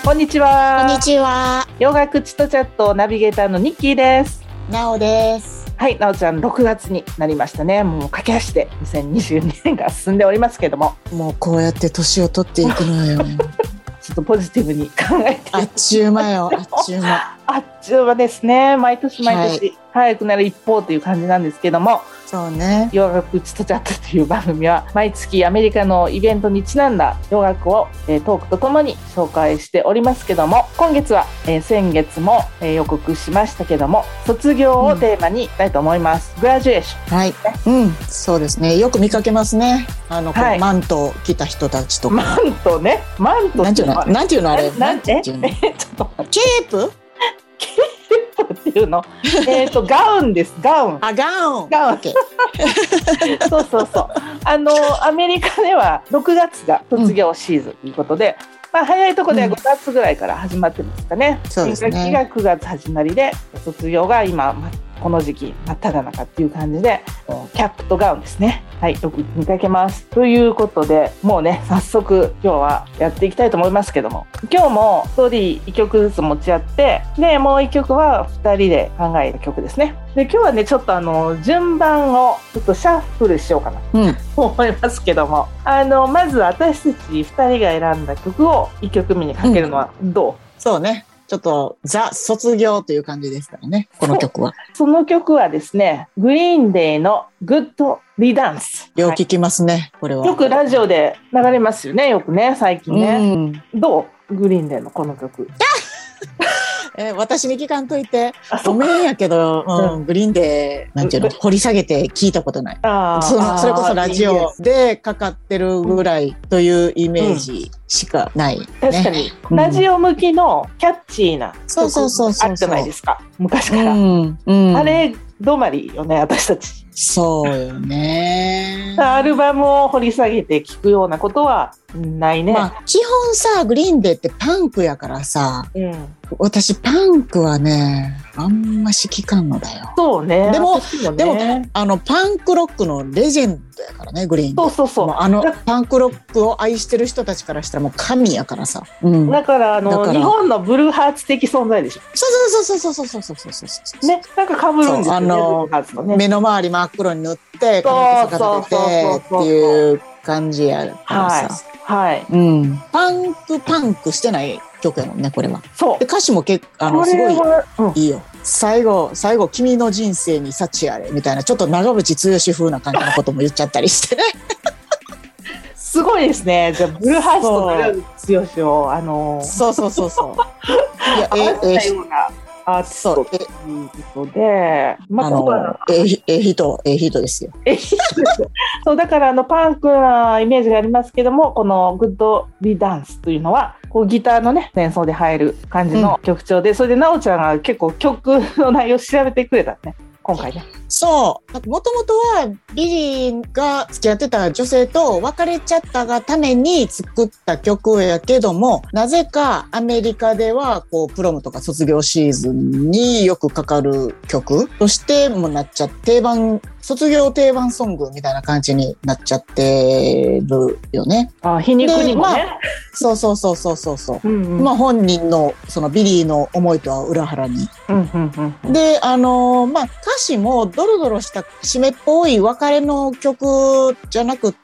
こんにちは。 こんにちは。 洋楽チトチャットナビゲーターのニッキーです。 なおです。 はい、なおちゃん6月になりましたね。もう駆け足で2022年が進んでおりますけども、 もうこうやって年を取っていくのよ。 ちょっとポジティブに考えて、 あっちゅう間よ、あっちゅう間。 あっちゅう間ですね。毎年毎年、早くなる一方という感じなんですけども、 そうね。 洋楽チトチャットという番組は毎月アメリカのイベントにちなんだ洋楽をトークとともに紹介しておりますけども、今月は先月も予告しましたけども、卒業をテーマにいきたいと思います。グラジュエーション。 はい、そうですね。よく見かけますね。 はい、 マントを着た人たちとか。 マントね。マントなんていうのあれ。 なんていうの？ちょっと待って。 ケープ？ っていうのガウンです。ガウン。 あ、ガウン。 そうそうそう。アメリカでは6月が卒業シーズンということで、早いところでは5月ぐらいから始まってますかね。 そうですね。 新学期が9月始まりで、卒業が今この時期真っ只中っていう感じで、キャップとガウンですね。はい、よく見かけます。ということで、もうね、早速今日はやっていきたいと思いますけども、今日も1人1曲ずつ持ち合って、でもう1曲は2人で考えた曲ですね。で、今日はね、ちょっと順番をちょっとシャッフルしようかなと思いますけども、まず私たち2人が選んだ曲を1曲目にかけるのはどう？ そうね。ちょっとザ卒業という感じですからね、この曲は。 その曲はですね、グリーンデイのグッドリダンス。 よく聞きますね、これは。 よくラジオで流れますよね、よくね、最近ね。どう？グリーンデイのこの曲。 私に聞かんといてごめんやけど、グリーンでなんていうの、掘り下げて聞いたことない。それこそラジオでかかってるぐらいというイメージしかない、ね。 確かに、ラジオ向きのキャッチーな曲あるじゃないですか、昔から。あれ止まりよね、私たち。 そうよね。 アルバムを掘り下げて聞くようなことはないね。 基本さ、グリーンデーってパンクやからさ、私パンクはね、あんまし聞かんのだよ。 そうね。 でもパンクロックのレジェンドやからね、グリーンデー。 そうパンクロックを愛してる人たちからしたらもう神やからさ。 だから日本のブルーハーツ的存在でしょ。 そうね、なんか被るんですよね。 目の周り真っ黒に塗って髪の毛立ててっていう感じやからさ。はい。パンクしてない曲やもんね、これは。そう。で、歌詞もすごいいいよ。最後、君の人生に幸あれみたいな、ちょっと長渕剛風な感じのことも言っちゃったりしてね。 すごいですね。じゃあ、ブルーハーツと長渕剛を、 そう。いや、 アーティストということで、 人ですよ。 そう、だからパンクなイメージがありますけども、このグッドリダンスというのは、こうギターのね、演奏で入る感じの曲調で、それでなおちゃんが結構曲の内容を調べてくれたね。今回ね。そう。 もともとはビリーが付き合ってた女性と別れちゃったがために作った曲やけども、なぜかアメリカではこうプロムとか卒業シーズンによくかかる曲としてもなっちゃって、卒業定番ソングみたいな感じになっちゃってるよね。 皮肉にもね。 そう。本人のそのビリーの思いとは裏腹に。で、歌詞もドロドロした締めっぽい別れの曲じゃなくって、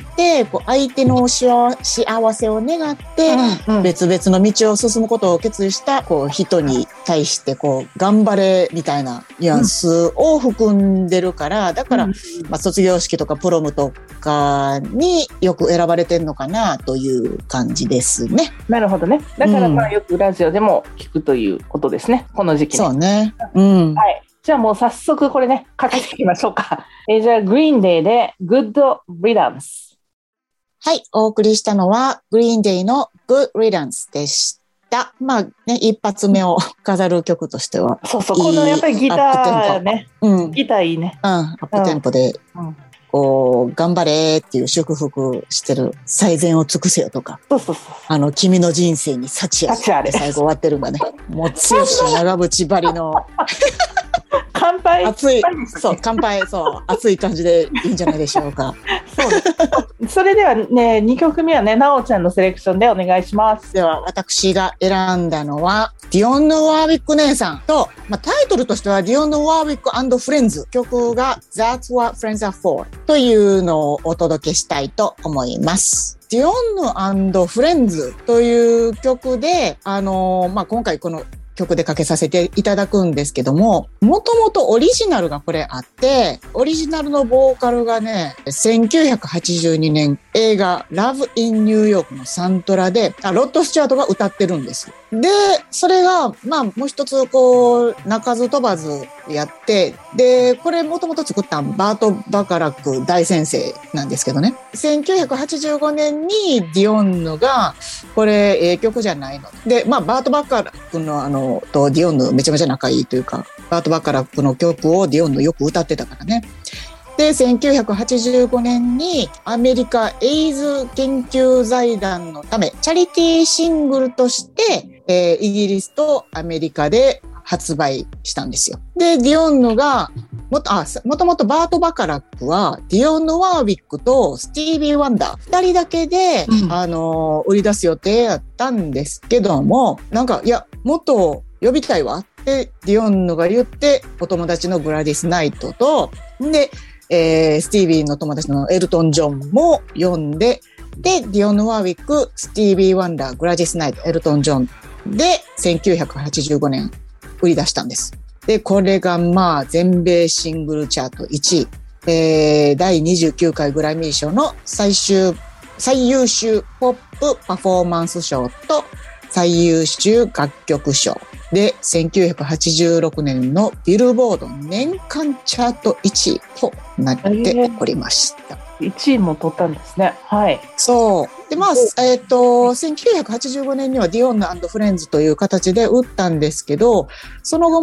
こう相手の幸せを願って、別々の道を進むことを決意したこう人に対してこう頑張れみたいなニュアンスを含んでるから、だから、卒業式とかプロムとかによく選ばれてんのかなという感じですね。 なるほどね。だからよくラジオでも聞くということですね。この時期、ね。 そうね。 はい。じゃあもう早速これね、かけていきましょうか。じゃあグリーンデーで Good Riddance。 はい、お送りしたのはグリーンデーの Good Riddance でした。一発目を飾る曲としては。 そう、このやっぱりギターね。ギターいいね。 アップテンポで、こう、頑張れっていう祝福してる、最善を尽くせよとか。君の人生に幸あれって最後終わってるんだね。もう強し長渕ばりの。 乾杯。 熱い、そう、乾杯、そう、熱い感じでいいんじゃないでしょうか。 そうです。それではね、2曲目はね、なおちゃんのセレクションでお願いします。 では、私が選んだのは、ディオンヌ・ワーウィック姉さんと、タイトルとしては、ディオンヌ・ワーウィック&フレンズ。曲が That's What Friends Are For というのをお届けしたいと思います。ディオンヌ&フレンズという曲で、今回この曲でかけさせていただくんですけども、もともとオリジナルがこれあって、オリジナルのボーカルがね、1982年映画 Love in New York のサントラで、ロッド・スチュアートが歌ってるんです。で、それが、もう一つ鳴かず飛ばずやって、で、これもともと作ったバート・バカラック大先生なんですけどね。1985年にディオンヌが、これ、曲じゃないの。で、バート・バカラックのとディオンヌめちゃめちゃ仲いいというか、バート・バカラックの曲をディオンヌよく歌ってたからね。で、1985年にアメリカエイズ研究財団のためチャリティーシングルとして、イギリスとアメリカで発売したんですよ。で、ディオンヌがもともとバート・バカラックはディオンヌ・ワーウィックとスティービー・ワンダー2人だけで、売り出す予定やったんですけども、いや、もっと呼びたいわってディオンヌが言って、お友達のグラディス・ナイトと、で、スティービーの友達のエルトン・ジョンも呼んで、で、ディオンヌ・ワーウィック、スティービー・ワンダー、グラディス・ナイト、エルトン・ジョンで1985年売り出したんです。で、これが全米シングルチャート1位、第29回グラミー賞の最優秀ポップパフォーマンス賞と最優秀楽曲賞で、1986年のビルボード年間チャート1位となっておりました。 1位も取ったんですね。はい。 そう。で、1985年にはディオンヌ&フレンズという形で売ったんですけど、その後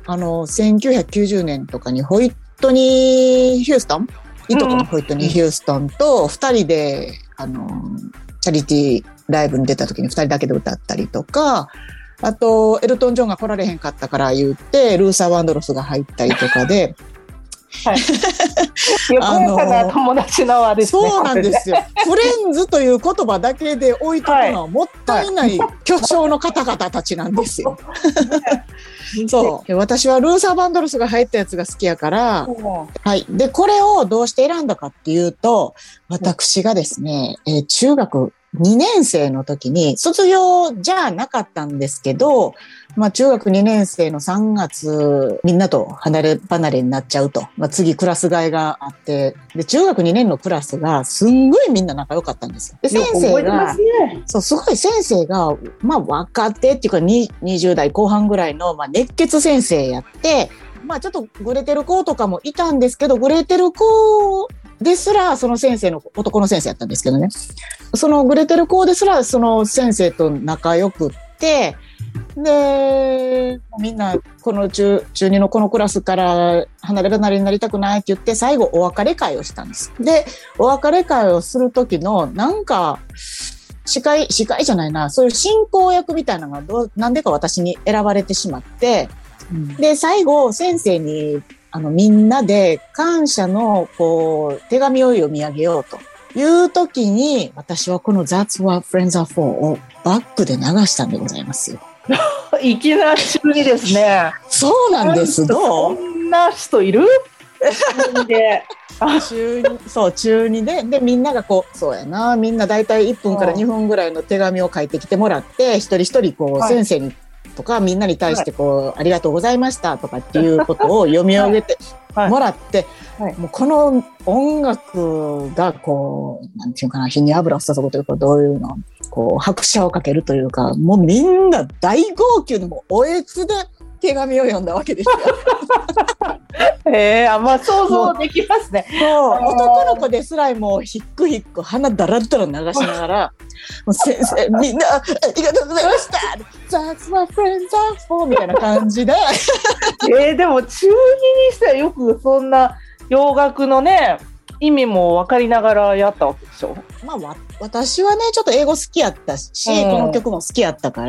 1990年とかにホイットニー・ヒューストン、いとこのホイットニー・ヒューストンと2人で、チャリティーライブに出た時に2人だけで歌ったりとか、あと、エルトン・ジョンが来られへんかったから言って、ルーサー・ワンドロスが入ったりとかで、 はい。横山な友達のあれですね。 そうなんですよ。フレンズという言葉だけで置いとくのはもったいない巨匠の方々たちなんですよ。そう。私はルーサー・バンドロスが入ったやつが好きやから、はい。で、これをどうして選んだかっていうと、私がですね、中学2年生の時に、卒業じゃなかったんですけど、中学2年生の3月、みんなと離れ離れになっちゃうと。次クラス替えがあって、で、中学2年のクラスがすんごいみんな仲良かったんですよ。で、先生が、そう、すごい先生が、若手っていうか20代後半ぐらいの、熱血先生やって、ちょっとグレてる子とかもいたんですけど、グレてる子ですら、その先生の、男の先生やったんですけどね。そのグレてる子ですら、その先生と仲良くって、で、みんな、この中2のこのクラスから離れ離れになりたくないって言って、最後お別れ会をしたんです。で、お別れ会をする時の、司会じゃないな、そういう進行役みたいなのがなんでか私に選ばれてしまって、で、最後、先生に、みんなで感謝の、手紙を読み上げようという時に、私はこの That's What Friends Are For をバックで流したんでございますよ。 いきなり中2ですね。 そうなんです。どう？ そんな人いる？ 中2で、で、みんながそうやな、みんなだいたい1分から2分ぐらいの手紙を書いてきてもらって、一人一人先生に、とかみんなに対してありがとうございましたとかっていうことを読み上げてもらって、もうこの音楽がなんていうかな、火に油を注ぐというか、どういうの、拍車をかけるというか、もうみんな大号泣でもおえつで手紙を読んだわけですよ。 想像できますね。 男の子ですらもひっくひっく鼻だらだら流しながら、もう先生みんなありがとうございました。That's what friends are for みたいな感じで。 でも中2にしてはよくそんな洋楽のね、 意味も分かりながらやったわけでしょ。 まあ、私はねちょっと英語好きやったし、この曲も好きやったから、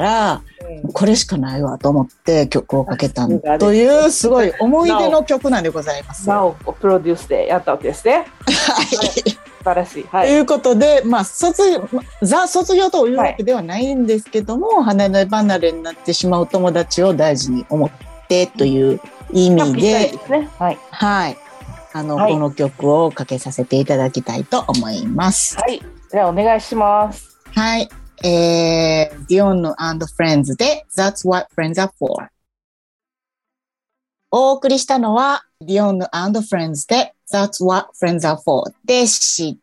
これしかないわと思って曲をかけたというすごい思い出の曲なんでございます。 なおプロデュースでやったわけですね。はい、素晴らしい。はい、 ということで、まあ、卒業というわけではないんですけども、離れ離れになってしまう友達を大事に思ってという意味で、 はい、 はい、この曲をかけさせていただきたいと思います。 はい、ではお願いします。 はい、Dion and Friends で That's What Friends Are For。お送りしたのは Dion and Friends で That's What Friends Are For でした。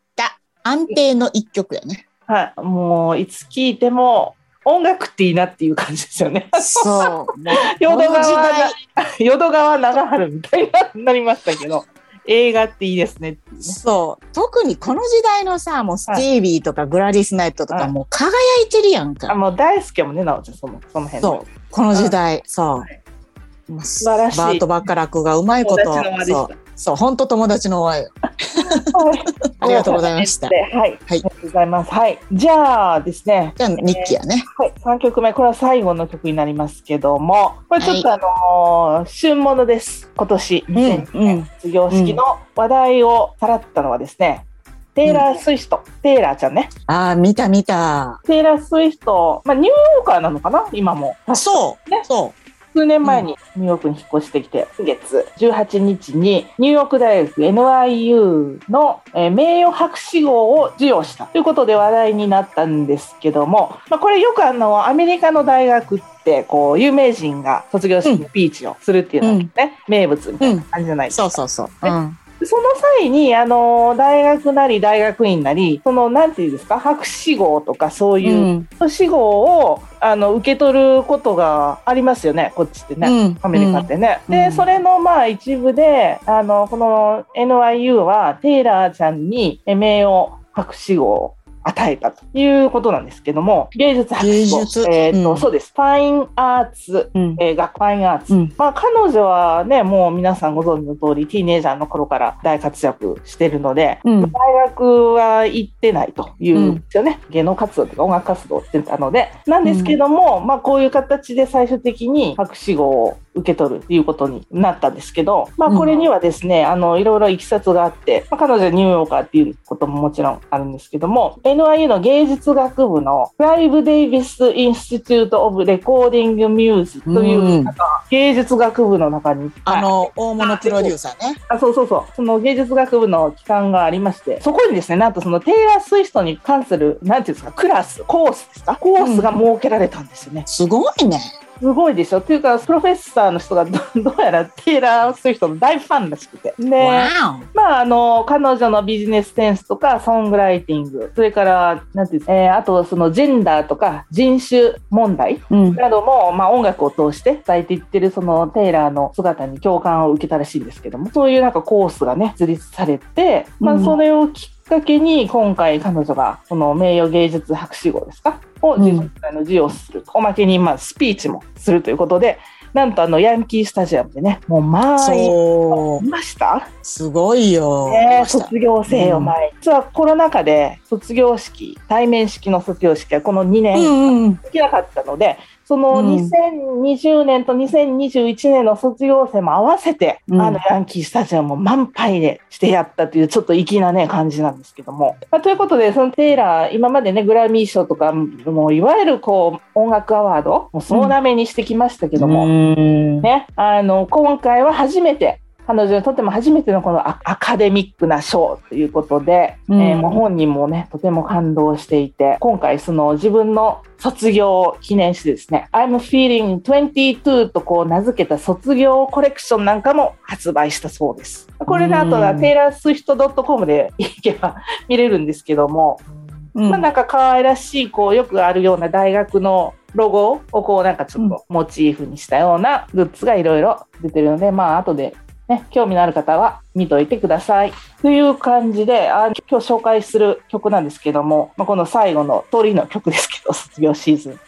安定の一曲やね。 はい、もういつ聴いても音楽っていいなっていう感じですよね。 そう。 淀川長春みたいになりましたけど。映画っていいですねっていうね。 そう。特にこの時代のさ、もうスティービーとかグラディス・ナイトとかもう輝いてるやんか。 もう大好きやもんね、なおちゃん、その辺。 そう。この時代、そう。 素晴らしい。 バート・バカラクがうまいこと。そう、本当友達の輪よ。ありがとうございました。 はい。ありがとうございます。はい。じゃあですね。 じゃあ、日記やね。 はい。3曲目。これは最後の曲になりますけども、これちょっと旬物です。今年、2002年卒業式の話題をさらったのはですね、テイラー・スウィフト。テイラーちゃんね。 ああ、見た。テイラー・スウィフト、ニューヨーカーなのかな今も。 そう。ね。そう。 数年前にニューヨークに引っ越してきて、先月18日にニューヨーク大学 NYU の名誉博士号を授与したということで話題になったんですけども、これよくアメリカの大学ってこう有名人が卒業式にスピーチをするっていうのがね、名物みたいな感じじゃないですか。 そう。その際に大学なり大学院なりなんていうんですか、博士号とかそういう士号を受け取ることがありますよね、こっちってね、アメリカってね。でそれの一部でこの NYU はテイラーちゃんに名誉博士号を与えたということなんですけども、芸術博士号、そうです、ファインアーツ、学ファインアーツ、彼女はね、もう皆さんご存知の通りティーネイジャーの頃から大活躍してるので、大学は行ってないというんですよね、芸能活動とか音楽活動をしてたのでなんですけども、こういう形で最終的に博士号を受け取るということになったんですけど、これにはですね、いろいろいきさつがあって、彼女はニューヨーカーっていうことももちろんあるんですけども、NYU の芸術学部のクライブ・デイビス・インスティテュート・オブ・レコーディング・ミュージックという芸術学部の中に大物プロデューサーね。 そうその芸術学部の機関がありまして、そこにですね、なんとそのテイラー・スウィフトに関するなんていうんですか、コースですか、コースが設けられたんですよね。 すごいね。 すごいでしょ。っていうかプロフェッサーの人がどうやらテイラー・スウィフトの大ファンらしくて、で、彼女のビジネスセンスとかソングライティング、それからなんていうんですか、あとそのジェンダーとか人種問題なども、音楽を通して伝えていってるそのテイラーの姿に共感を受けたらしいんですけども、そういうなんかコースがね、設立されて、それをきっかけに今回彼女がその名誉芸術博士号ですかを授与する、おまけにスピーチもするということで、なんとヤンキースタジアムでね、もういました。 すごいよ、 卒業生を前に、実はコロナ禍で卒業式、対面式の卒業式はこの2年できなかったので、その2020年と2021年の卒業生も合わせて、ヤンキースタジアムを満杯でしてやったというちょっと粋なね感じなんですけども、ということでそのテイラー、今までねグラミー賞とかもいわゆるこう音楽アワードも総なめにしてきましたけども、ね、今回は初めて、彼女にとっても初めてのこのアカデミックな賞ということで、もう本人もねとても感動していて、今回その自分の卒業を記念してですね、I'm feeling 22とこう名付けた卒業コレクションなんかも発売したそうです。これであとはテイラースウィフト .com で行けば見れるんですけども、なんか可愛らしいこうよくあるような大学のロゴをこうなんかちょっとモチーフにしたようなグッズがいろいろ出てるので、後でね、興味のある方は見といてくださいという感じで、今日紹介する曲なんですけども、この最後の通りの曲ですけど、卒業シーズン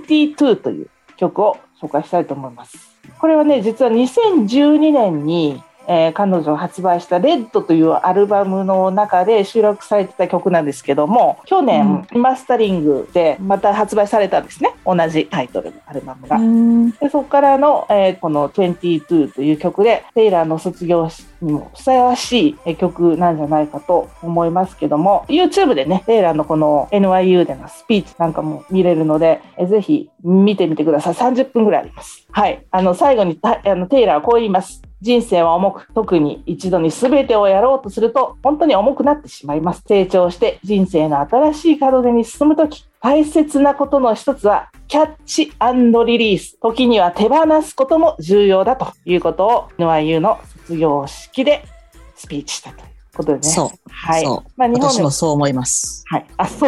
22という曲を紹介したいと思います。これはね、実は2012年に彼女が発売したレッドというアルバムの中で収録されてた曲なんですけども、去年リマスタリングでまた発売されたんですね、同じタイトルのアルバムが。でそこからの、この22という曲でテイラーの卒業式にもふさわしい曲なんじゃないかと思いますけども、 YouTube でねテイラーのこの NYU でのスピーチなんかも見れるので、ぜひ見てみてください。30分ぐらいあります。はい、最後にテイラーはこう言います。人生は重く、特に一度に全てをやろうとすると本当に重くなってしまいます。成長して人生の新しい門出に進むとき、大切なことの一つはキャッチ&リリース。時には手放すことも重要だということを NYU の卒業式でスピーチしたということでね。 そう。 はい。 そう。まあ、私もそう思います。 はい。あ、そう。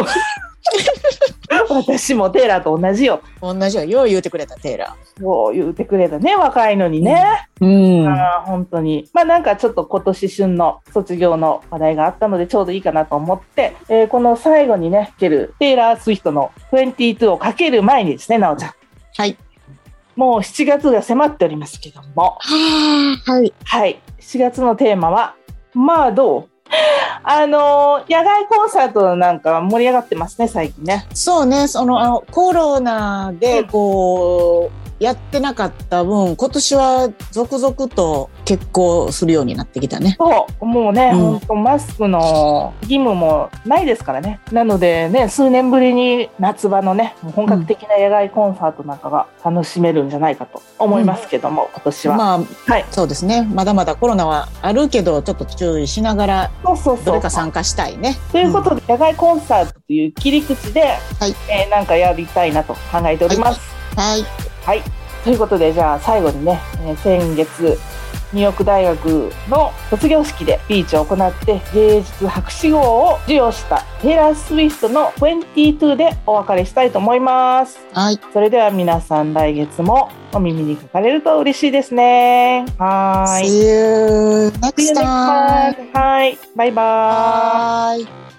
私もテイラーと同じよ。 同じよ。よう言うてくれた、テイラー。そう言うてくれたね。若いのにね。本当に。まあなんかちょっと今年旬の卒業の話題があったのでちょうどいいかなと思って、この最後にね、かけるテイラー・スウィフトの22をかける前にですね、なおちゃん。 はい。 もう7月が迫っておりますけども。 はい。 はい。7月のテーマは、まあどう野外コンサートなんか盛り上がってますね、最近ね。 そうね、コロナでこう、やってなかった分、今年は続々と結構するようになってきたね。 そう、もうね、本当マスクの義務もないですからね。なのでね、数年ぶりに夏場のね、本格的な野外コンサートなんかが楽しめるんじゃないかと思いますけども、今年は。 まあ、はい、そうですね。まだまだコロナはあるけど、ちょっと注意しながら、どれか参加したいね。 ということで、野外コンサートという切り口で、はい、なんかやりたいなと考えております。 はい。 はい。ということで、じゃあ最後にね、先月、ニューヨーク大学の卒業式でスピーチを行って芸術博士号を授与したテイラー・スウィフトの22でお別れしたいと思います。 はい。 それでは皆さん来月もお耳にかかれると嬉しいですね。はい。 See you next time. はい。バイバーイ。 はい。